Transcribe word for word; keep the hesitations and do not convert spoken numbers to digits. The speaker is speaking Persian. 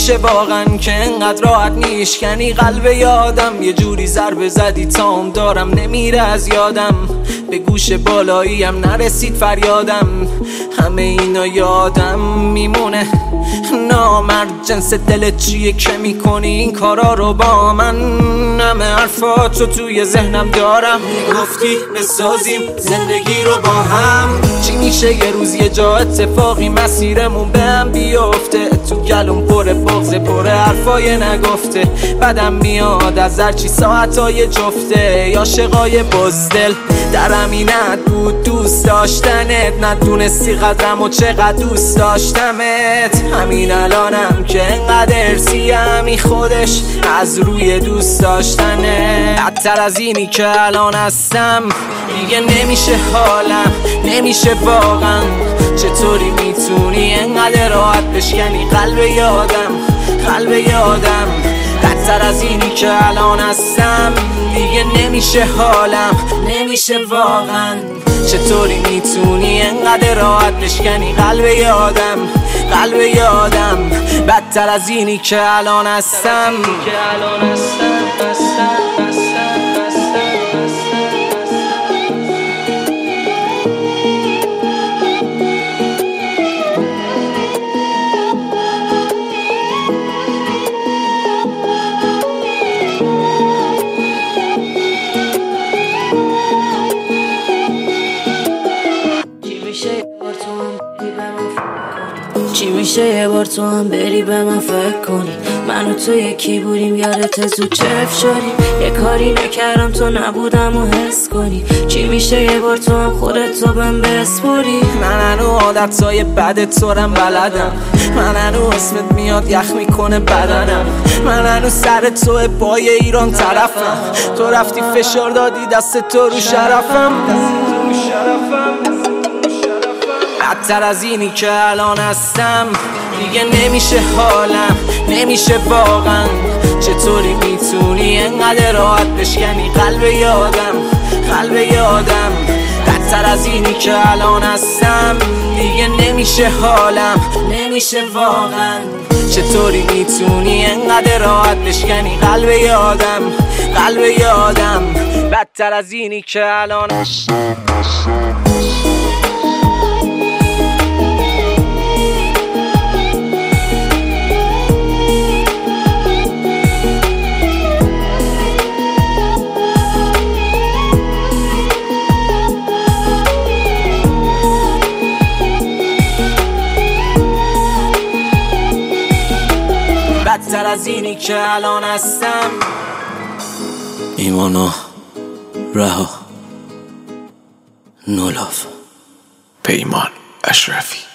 میشه واقعا که انقدر راحت میشکنی قلب یادم؟ یه جوری ضربه زدی تام دارم نمیره از یادم، به گوش بالاییم نرسید فریادم، همه اینا یادم میمونه. نامرد جنس دلت چیه که میکنی این کارا رو با من؟ همه حرفاتو توی ذهنم دارم، گفتی بسازیم زندگی رو با هم. چی میشه یه روز یه جا اتفاقی مسیرمون به هم بیفته، تو گلوم پر بغض پر حرفای نگفته، بدم میاد از هرچی ساعتای جفته، یا عاشقای بزدل در امینت بود دوست داشتنت، ندونستی قدرم و چقدر دوست داشتمت. همین الانم که انقدر سیمی خودش از روی دوست داشتنه، بدتر از اینی که الان هستم دیگه نمیشه حالم، نمیشه واقعا. چطوری میتونی انقدر راحت بشکنی قلب یادم، قلب یادم؟ بدتر از اینی که الان هستم دیگه نمیشه حالم، نمیشه واقعا. چطوری میتونی انقدر راحت بشکنی قلب یادم، قلب یادم؟ بدتر از اینی که الان هستم. چی میشه یه بار تو هم بری به من فکر کنی، من و تو یکی بودیم یادت زود چف شدیم، یه کاری نکردم تو نبودم و حس کنی. چی میشه یه بار تو هم خودت تو بهم بسپری، من هنو عادتهای بد تو رم بلدم، من هنو اسمت میاد یخ میکنه بدنم، من هنو سر تو پای ایران طرفم، تو رفتی فشار دادی دست تو رو شرفم. بدتر از اینی که الان هستم دیگه نمیشه حالم، نمیشه واقعا. چطوری میتونی انقدر راحت بشکنی قلب یادم، قلب یادم؟ بدتر از اینی که الان هستم دیگه نمیشه حالم، نمیشه واقعا. چطوری میتونی انقدر راحت بشکنی قلب یادم، قلب یادم؟ بدتر از اینی که الان هستم. بدتر از اینی که الان هستم. ایمانا رها نولاف. پیمان اشرفی.